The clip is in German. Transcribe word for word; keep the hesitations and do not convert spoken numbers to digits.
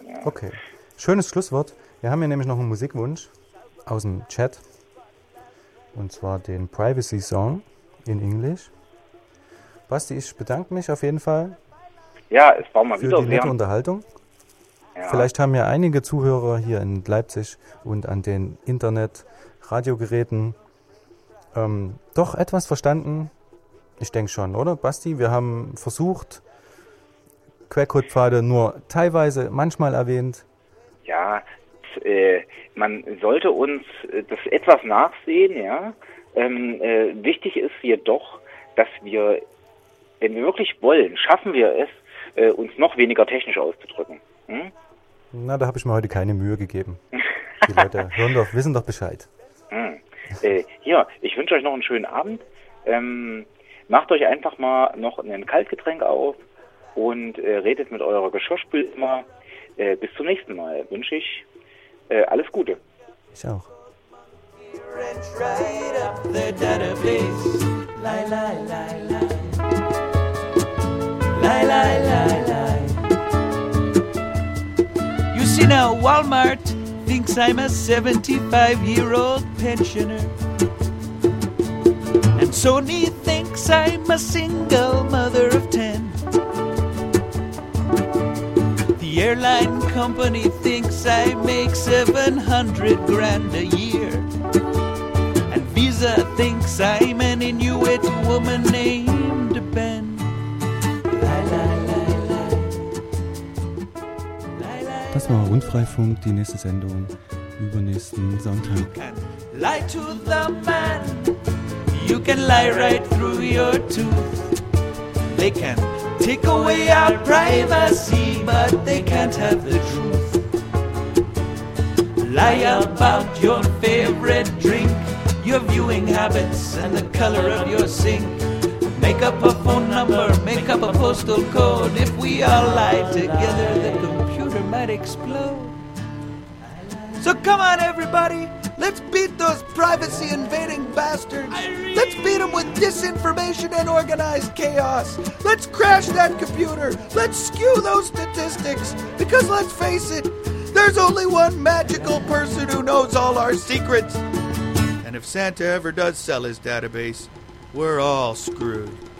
Ja. Okay, schönes Schlusswort. Wir haben hier nämlich noch einen Musikwunsch aus dem Chat. Und zwar den Privacy Song in Englisch. Basti, ich bedanke mich auf jeden Fall. Ja, es war mal für wieder die nette sehr Unterhaltung. Ja. Vielleicht haben ja einige Zuhörer hier in Leipzig und an den Internet-Radiogeräten ähm, doch etwas verstanden. Ich denke schon, oder Basti? Wir haben versucht, Quellcode-Pfade nur teilweise, manchmal erwähnt. Ja, äh, man sollte uns äh, das etwas nachsehen, ja. Ähm, äh, wichtig ist jedoch, dass wir, wenn wir wirklich wollen, schaffen wir es, äh, uns noch weniger technisch auszudrücken. Hm? Na, da habe ich mir heute keine Mühe gegeben. Die Leute hören doch, wissen doch Bescheid. Hm. Äh, hier, ich wünsche euch noch einen schönen Abend. Ähm, macht euch einfach mal noch ein Kaltgetränk auf und äh, redet mit eurer Geschirrspülma. Äh, bis zum nächsten Mal wünsche ich äh, alles Gute. Ich auch. You see now, Walmart thinks I'm a seventy-five-year-old pensioner, and Sony thinks I'm a single mother of ten. The airline company thinks I make seven hundred grand a year, and Visa thinks I'm an Inuit woman named Ben. Das war Rundfreifunk, die nächste Sendung übernächsten Sonntag. You can lie to the man, you can lie right through your tooth. They can take away our privacy, but they can't have the truth. Lie about your favorite drink, your viewing habits, and the color of your sink. Make up a phone number, make up a postal code. If we all lie together, the computer might explode. So come on, everybody, let's beat those privacy-invading bastards. Let's beat them with disinformation and organized chaos. Let's crash that computer. Let's skew those statistics. Because let's face it, there's only one magical person who knows all our secrets. And if Santa ever does sell his database, we're all screwed.